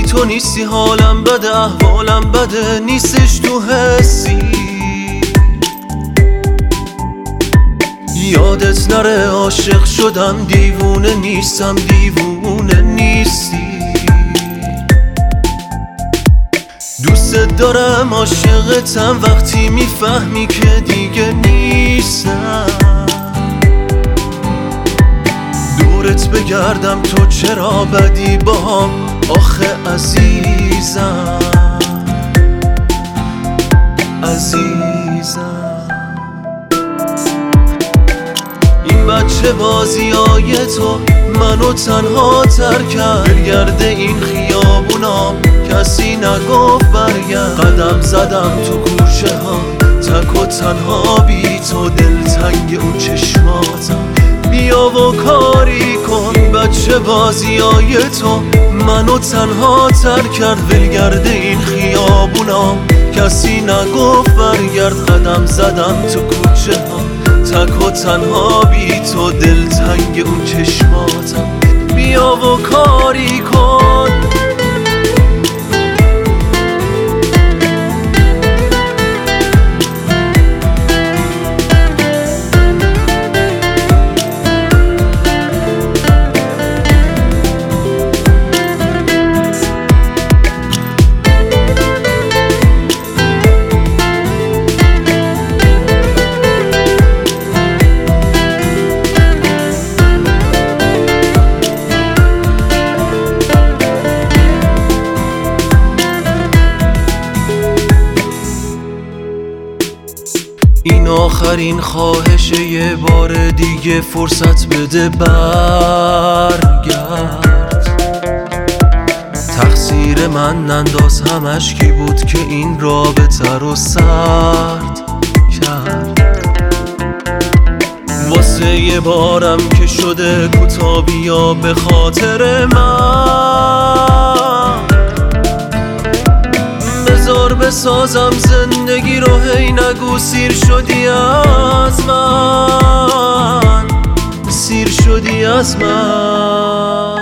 تو نیستی حالم بده، احوالم بده، نیستش تو حسی. یادت نره عاشق شدم، دیوونه نیستم، دیوونه نیستی. دوست دارم عاشقتم، وقتی میفهمی که دیگه نیستم. دورت بگردم تو چرا بدی باهم، آخه عزیزم عزیزم. این بچه بازیای تو منو تنها تر کرد، برگرده این خیابونام کسی نگفت برگرد. قدم زدم تو گوشه ها تک و تنها بی تو، دلتنگ اون چشماتم، بیا و کاری کن. بچه بازیای تو منو تنها تر کرد، ولگرده این خیابونام کسی نگفت برگرد. قدم زدم تو کوچه ها تک و تنها بی تو، دلتنگ اون چشماتم، بیا و کاری کن. این آخرین خواهشه، یه بار دیگه فرصت بده برگرد. تقصیر من ننداز، همش کی بود که این رابطه رو سرد کرد. واسه یه بارم که شده کوتاه بیا به خاطر من، بذار بسازم زندگی رو، هی نگو سیر شدی از من، سیر شدی از من.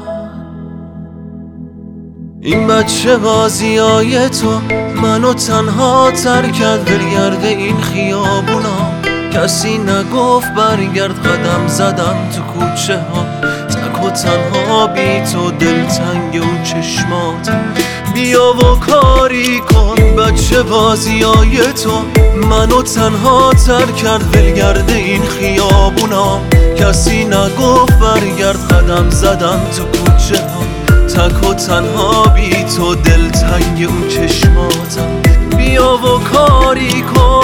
این بچه بازیای تو منو تنها تر کرد، برگرده این خیابونا کسی نگفت برگرد. قدم زدم تو کوچه ها تک و تنها بی تو، دلتنگ اون چشمات، بیا و کاری کن. بچه بازیای تو منو تنها تر کرد، ولگرده این خیابونا کسی نگفت برگرد. قدم زدم تو کوچه ها تک و تنها بی تو، دلتنگ اون چشماتم، بیا و کاری کن.